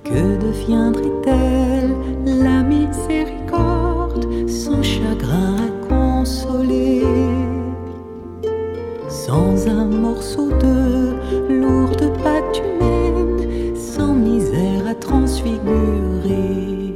Que deviendrait-elle la miséricorde sans chagrin à consoler, sans un morceau de lourde pâte humaine, sans misère à transfigurer?